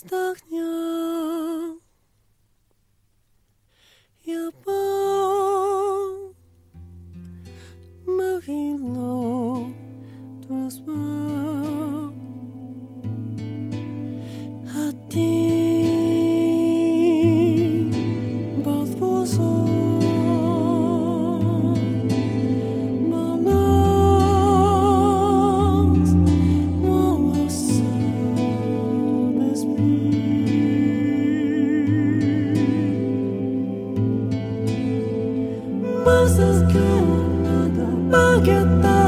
устах дня я помню могилу твою смерть, а ты был твой сон. Mas es que nada va a quedar.